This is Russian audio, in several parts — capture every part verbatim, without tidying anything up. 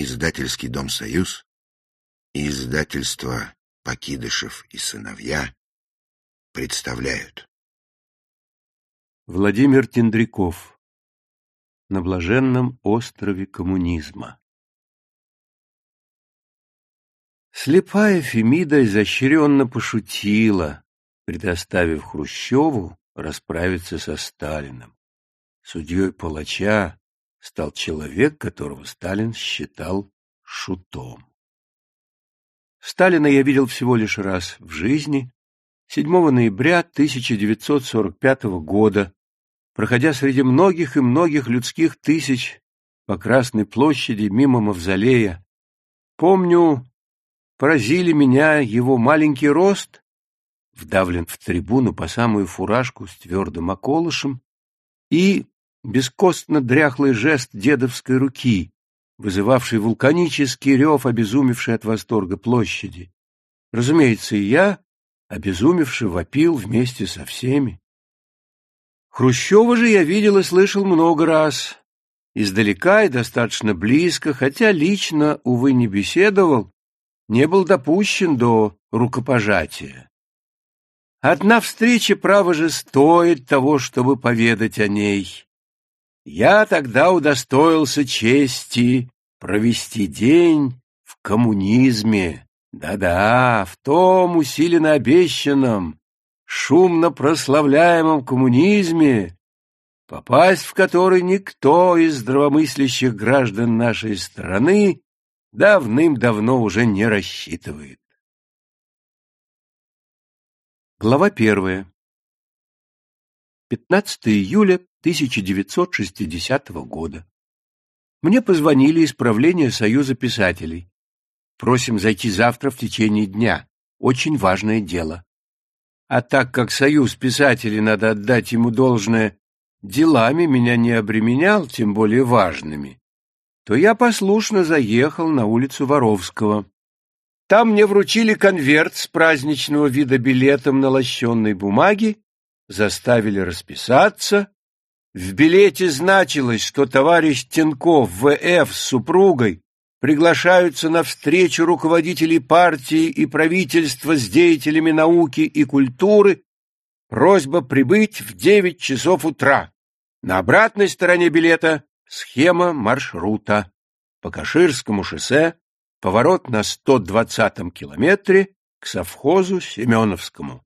Издательский дом «Союз» и издательство «Покидышев и сыновья» представляют. Владимир Тендряков. На блаженном острове коммунизма. Слепая Фемида изощренно пошутила, предоставив Хрущеву расправиться со Сталиным. Судьей палача стал человек, которого Сталин считал шутом. Сталина я видел всего лишь раз в жизни, седьмого ноября тысяча девятьсот сорок пятого года, проходя среди многих и многих людских тысяч по Красной площади мимо мавзолея. Помню, поразили меня его маленький рост, вдавлен в трибуну по самую фуражку с твердым околышем, и бескостно-дряхлый жест дедовской руки, вызывавший вулканический рев, обезумевший от восторга площади. Разумеется, и я, обезумевший, вопил вместе со всеми. Хрущева же я видел и слышал много раз, издалека и достаточно близко, хотя лично, увы, не беседовал, не был допущен до рукопожатия. Одна встреча, право же, стоит того, чтобы поведать о ней. Я тогда удостоился чести провести день в коммунизме, да-да, в том усиленно обещанном, шумно прославляемом коммунизме, попасть в который никто из здравомыслящих граждан нашей страны давным-давно уже не рассчитывает. Глава первая. пятнадцатого июля тысяча девятьсот шестидесятого года. Мне позвонили из правления Союза писателей. Просим зайти завтра в течение дня. Очень важное дело. А так как Союз писателей, надо отдать ему должное, делами меня не обременял, тем более важными, то я послушно заехал на улицу Воровского. Там мне вручили конверт с праздничного вида билетом на лощеной бумаге, заставили расписаться. В билете значилось, что товарищ Тенков В Ф с супругой приглашаются на встречу руководителей партии и правительства с деятелями науки и культуры. Просьба прибыть в девять часов утра. На обратной стороне билета схема маршрута. По Каширскому шоссе, поворот на сто двадцатом километре к совхозу Семеновскому.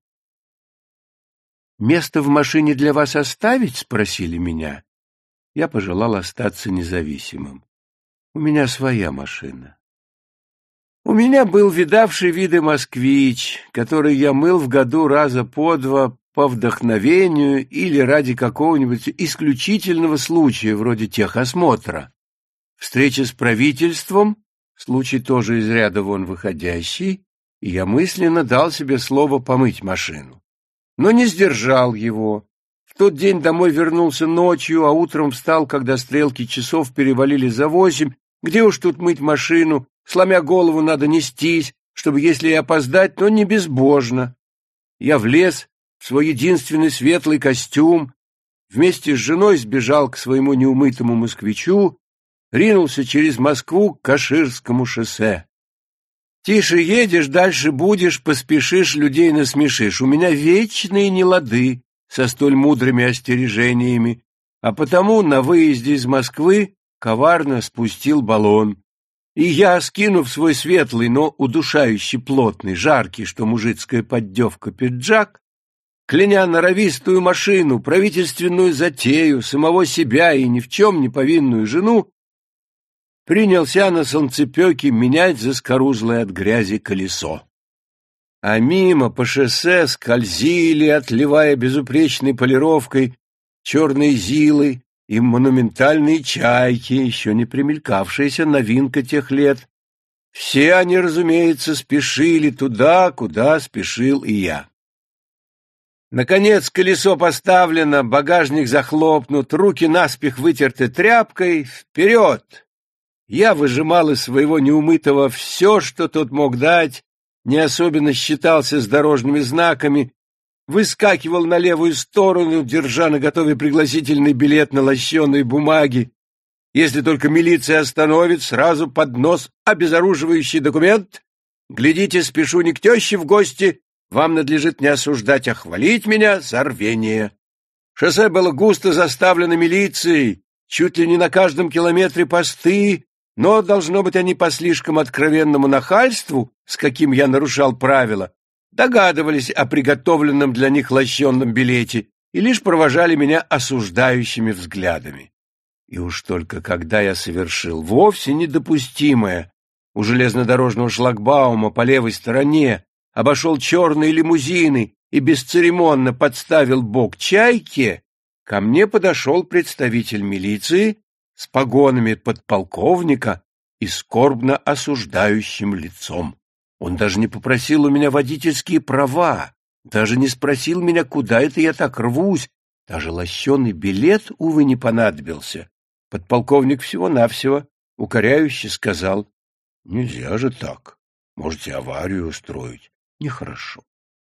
«Место в машине для вас оставить?» — спросили меня. Я пожелал остаться независимым. У меня своя машина. У меня был видавший виды москвич, который я мыл в году раза по два по вдохновению или ради какого-нибудь исключительного случая, вроде техосмотра. Встреча с правительством, случай тоже из ряда вон выходящий, и я мысленно дал себе слово помыть машину. Но не сдержал его. В тот день домой вернулся ночью, а утром встал, когда стрелки часов перевалили за восемь. Где уж тут мыть машину? Сломя голову, надо нестись, чтобы, если и опоздать, то не безбожно. Я влез в свой единственный светлый костюм, вместе с женой сбежал к своему неумытому москвичу, ринулся через Москву к Каширскому шоссе. Тише едешь, дальше будешь, поспешишь, людей насмешишь. У меня вечные нелады со столь мудрыми остережениями, а потому на выезде из Москвы коварно спустил баллон. И я, скинув свой светлый, но удушающий плотный, жаркий, что мужицкая поддевка, пиджак, кляня норовистую машину, правительственную затею, самого себя и ни в чем не повинную жену, принялся на солнцепеке менять заскорузлое от грязи колесо. А мимо по шоссе скользили, отливая безупречной полировкой, черные зилы и монументальные чайки, еще не примелькавшаяся новинка тех лет. Все они, разумеется, спешили туда, куда спешил и я. Наконец колесо поставлено, багажник захлопнут, руки наспех вытерты тряпкой. Вперед! Я выжимал из своего неумытого все, что тот мог дать, не особенно считался с дорожными знаками, выскакивал на левую сторону, держа наготове пригласительный билет на лощеной бумаге, Если только милиция остановит, сразу под нос обезоруживающий документ. Глядите, спешу не к теще в гости. Вам надлежит не осуждать, а хвалить меня за рвение. Шоссе было густо заставлено милицией, чуть ли не на каждом километре посты, но, должно быть, они по слишком откровенному нахальству, с каким я нарушал правила, догадывались о приготовленном для них лощенном билете и лишь провожали меня осуждающими взглядами. И уж только когда я совершил вовсе недопустимое, у железнодорожного шлагбаума по левой стороне обошел черные лимузины и бесцеремонно подставил бок чайке, ко мне подошел представитель милиции с погонами подполковника и скорбно осуждающим лицом. Он даже не попросил у меня водительские права, даже не спросил меня, куда это я так рвусь, даже лощеный билет, увы, не понадобился. Подполковник всего-навсего укоряюще сказал: «Нельзя же так, можете аварию устроить, нехорошо».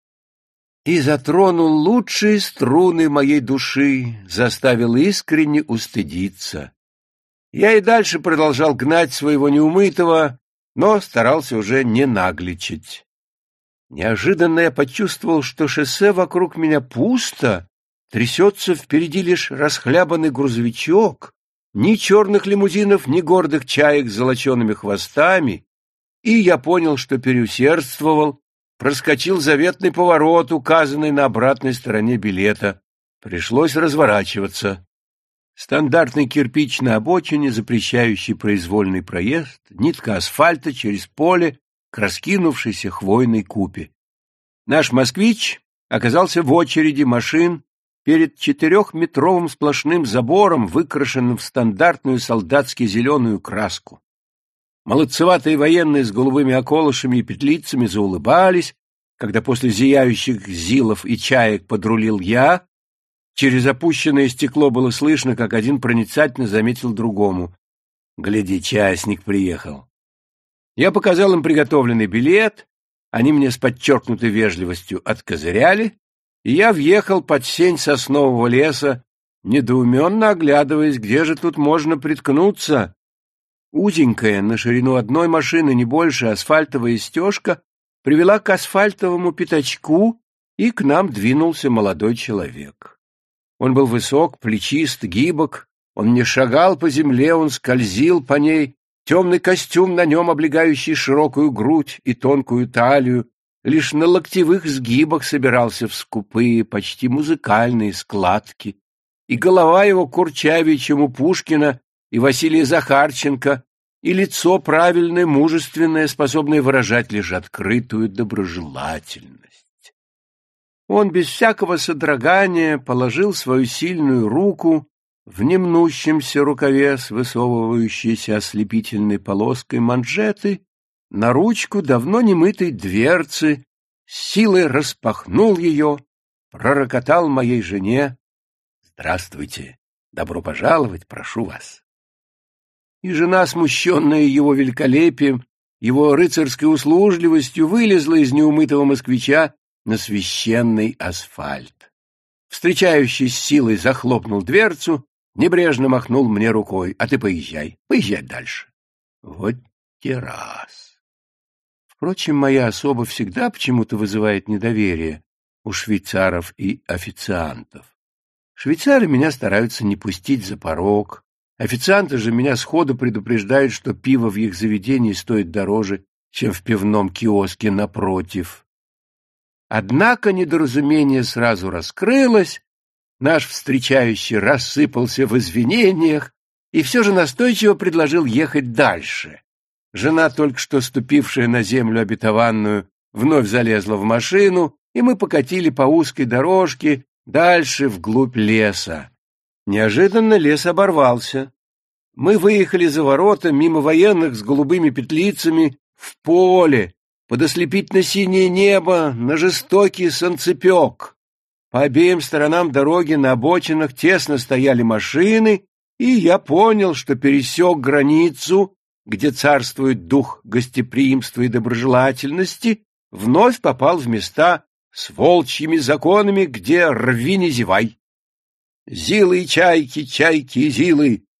И затронул лучшие струны моей души, заставил искренне устыдиться. Я и дальше продолжал гнать своего неумытого, но старался уже не нагличать. Неожиданно я почувствовал, что шоссе вокруг меня пусто, трясется впереди лишь расхлябанный грузовичок, ни черных лимузинов, ни гордых чаек с золочеными хвостами, и я понял, что переусердствовал, проскочил заветный поворот, указанный на обратной стороне билета. Пришлось разворачиваться. Стандартный кирпич на обочине, запрещающий произвольный проезд, нитка асфальта через поле к раскинувшейся хвойной купе. Наш «Москвич» оказался в очереди машин перед четырехметровым сплошным забором, выкрашенным в стандартную солдатски зеленую краску. Молодцеватые военные с голубыми околышами и петлицами заулыбались, когда после зияющих зилов и чаек подрулил я. Через опущенное стекло было слышно, как один проницательно заметил другому: «Гляди, частник приехал». Я показал им приготовленный билет, они мне с подчеркнутой вежливостью откозыряли, и я въехал под сень соснового леса, недоуменно оглядываясь, где же тут можно приткнуться. Узенькая, на ширину одной машины, не больше, асфальтовая стежка привела к асфальтовому пятачку, и к нам двинулся молодой человек. Он был высок, плечист, гибок, он не шагал по земле, он скользил по ней, темный костюм на нем, облегающий широкую грудь и тонкую талию, лишь на локтевых сгибах собирался в скупые, почти музыкальные складки, и голова его курчавее, чем у Пушкина и Василия Захарченко, и лицо правильное, мужественное, способное выражать лишь открытую доброжелательность. Он без всякого содрогания положил свою сильную руку в немнущемся рукаве с высовывающейся ослепительной полоской манжеты на ручку давно немытой дверцы, с силой распахнул ее, пророкотал моей жене: «Здравствуйте, добро пожаловать, прошу вас». И жена, смущенная его великолепием, его рыцарской услужливостью, вылезла из неумытого москвича на священный асфальт. Встречающий с силой захлопнул дверцу, небрежно махнул мне рукой: «А ты поезжай, поезжай дальше». Вот те раз. Впрочем, моя особа всегда почему-то вызывает недоверие у швейцаров и официантов. Швейцары меня стараются не пустить за порог, официанты же меня сходу предупреждают, что пиво в их заведении стоит дороже, чем в пивном киоске напротив. Однако недоразумение сразу раскрылось, наш встречающий рассыпался в извинениях и все же настойчиво предложил ехать дальше. Жена, только что ступившая на землю обетованную, вновь залезла в машину, и мы покатили по узкой дорожке дальше вглубь леса. Неожиданно лес оборвался. Мы выехали за ворота мимо военных с голубыми петлицами в поле, под ослепительно-синее небо, на жестокий солнцепек. По обеим сторонам дороги на обочинах тесно стояли машины, и я понял, что пересек границу, где царствует дух гостеприимства и доброжелательности, вновь попал в места с волчьими законами, где рви не зевай. Зилы и чайки, чайки и зилы,